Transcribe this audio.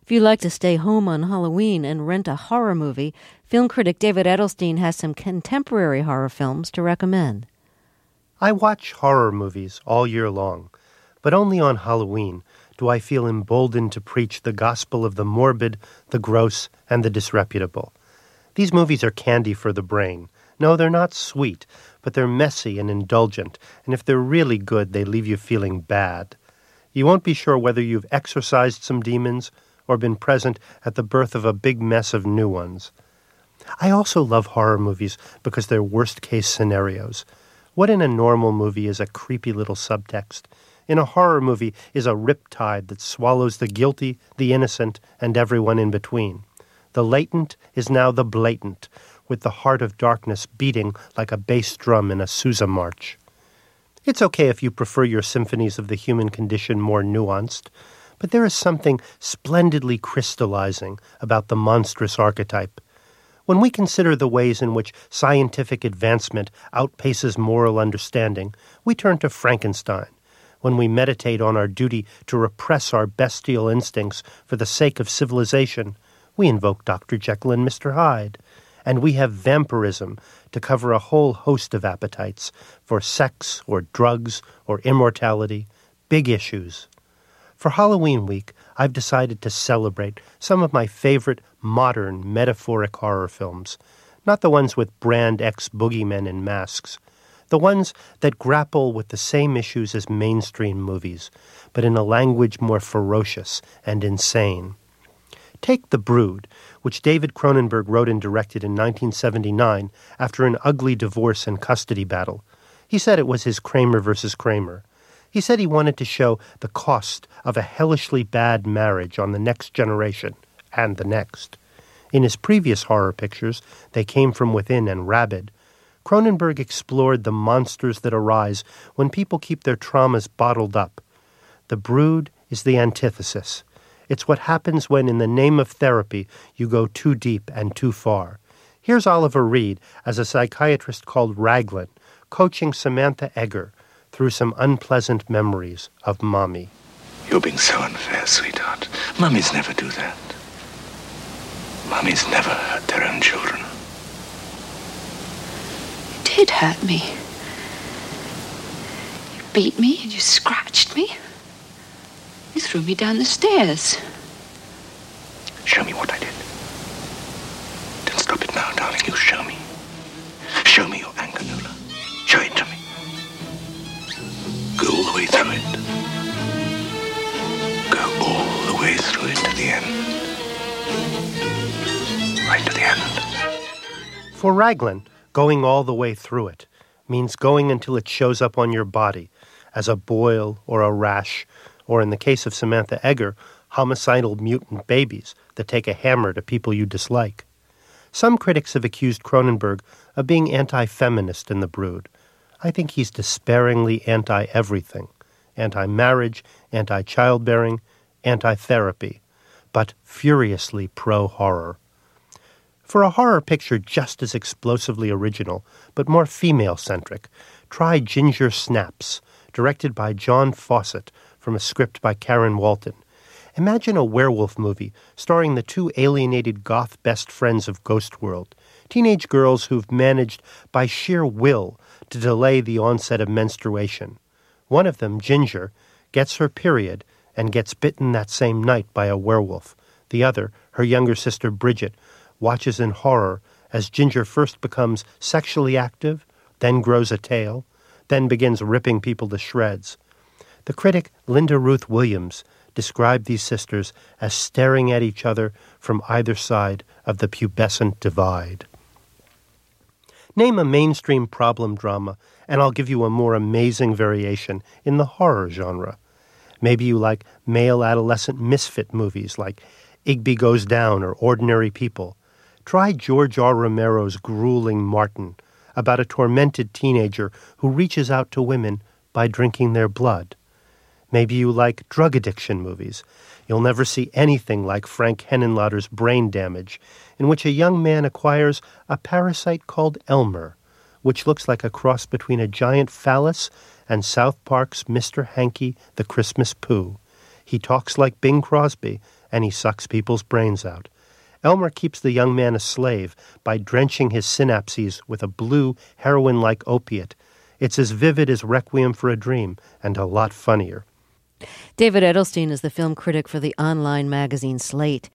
If you like to stay home on Halloween and rent a horror movie, film critic David Edelstein has some contemporary horror films to recommend. I watch horror movies all year long, but only on Halloween do I feel emboldened to preach the gospel of the morbid, the gross, and the disreputable. These movies are candy for the brain. No, they're not sweet, but they're messy and indulgent, and if they're really good, they leave you feeling bad. You won't be sure whether you've exorcised some demons or been present at the birth of a big mess of new ones. I also love horror movies because they're worst-case scenarios. What in a normal movie is a creepy little subtext? In a horror movie is a riptide that swallows the guilty, the innocent, and everyone in between. The latent is now the blatant, with the heart of darkness beating like a bass drum in a Sousa march. It's okay if you prefer your symphonies of the human condition more nuanced, but there is something splendidly crystallizing about the monstrous archetype. When we consider the ways in which scientific advancement outpaces moral understanding, we turn to Frankenstein. When we meditate on our duty to repress our bestial instincts for the sake of civilization, we invoke Dr. Jekyll and Mr. Hyde. And we have vampirism to cover a whole host of appetites for sex or drugs or immortality, big issues. For Halloween week, I've decided to celebrate some of my favorite modern metaphoric horror films, not the ones with brand X boogeymen in masks, the ones that grapple with the same issues as mainstream movies, but in a language more ferocious and insane. Take The Brood, which David Cronenberg wrote and directed in 1979 after an ugly divorce and custody battle. He said it was his Kramer versus Kramer. He said he wanted to show the cost of a hellishly bad marriage on the next generation and the next. In his previous horror pictures, They Came From Within and Rabid, Cronenberg explored the monsters that arise when people keep their traumas bottled up. The Brood is the antithesis. It's what happens when, in the name of therapy, you go too deep and too far. Here's Oliver Reed as a psychiatrist called Raglan, coaching Samantha Eggar through some unpleasant memories of Mommy. You're being so unfair, sweetheart. Mummies never do that. Mummies never hurt their own children. You did hurt me. You beat me and you scratched me. You threw me down the stairs. Show me what I did. Don't stop it now, darling. You show me. Show me your anger, Nola. Show it to me. Go all the way through it. Go all the way through it to the end. Right to the end. For Raglan, going all the way through it means going until it shows up on your body as a boil or a rash, or in the case of Samantha Eggar, homicidal mutant babies that take a hammer to people you dislike. Some critics have accused Cronenberg of being anti-feminist in The Brood. I think he's despairingly anti-everything. Anti-marriage, anti-childbearing, anti-therapy, but furiously pro-horror. For a horror picture just as explosively original, but more female-centric, try Ginger Snaps, directed by John Fawcett, from a script by Karen Walton. Imagine a werewolf movie starring the two alienated goth best friends of Ghost World, teenage girls who've managed by sheer will to delay the onset of menstruation. One of them, Ginger, gets her period and gets bitten that same night by a werewolf. The other, her younger sister Bridget, watches in horror as Ginger first becomes sexually active, then grows a tail, then begins ripping people to shreds. The critic Linda Ruth Williams described these sisters as staring at each other from either side of the pubescent divide. Name a mainstream problem drama, and I'll give you a more amazing variation in the horror genre. Maybe you like male adolescent misfit movies like Igby Goes Down or Ordinary People. Try George R. Romero's grueling Martin, about a tormented teenager who reaches out to women by drinking their blood. Maybe you like drug addiction movies. You'll never see anything like Frank Henenlotter's Brain Damage, in which a young man acquires a parasite called Elmer, which looks like a cross between a giant phallus and South Park's Mr. Hanky the Christmas Pooh. He talks like Bing Crosby, and he sucks people's brains out. Elmer keeps the young man a slave by drenching his synapses with a blue, heroin-like opiate. It's as vivid as Requiem for a Dream, and a lot funnier. David Edelstein is the film critic for the online magazine Slate.